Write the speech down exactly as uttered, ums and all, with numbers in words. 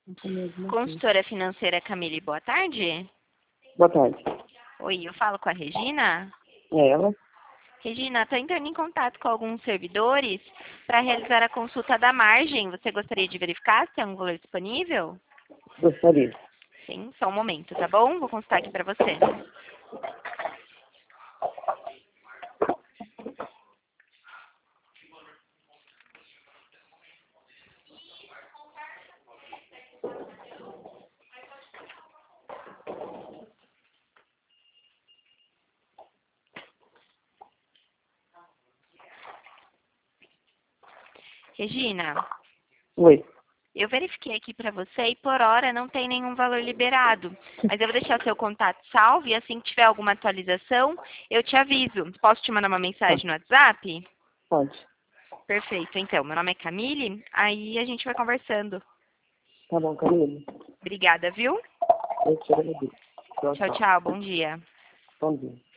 Consultora financeira Camille, boa tarde. Boa tarde. Oi, eu falo com a Regina. É ela? Regina, estou entrando em contato com alguns servidores para realizar a consulta da margem. Você gostaria de verificar se tem algum valor disponível? Gostaria. Sim, só um momento, tá bom? Vou consultar aqui para você. Regina, Oi. eu verifiquei aqui para você e por hora não tem nenhum valor liberado. Mas eu vou deixar o seu contato salvo e assim que tiver alguma atualização, eu te aviso. Posso te mandar uma mensagem no WhatsApp? Pode. Perfeito, então. Meu nome é Camille, aí a gente vai conversando. Tá bom, Camille. Obrigada, viu? Eu te agradeço. Tchau, Tchau, tchau. tchau. Bom dia. Bom dia.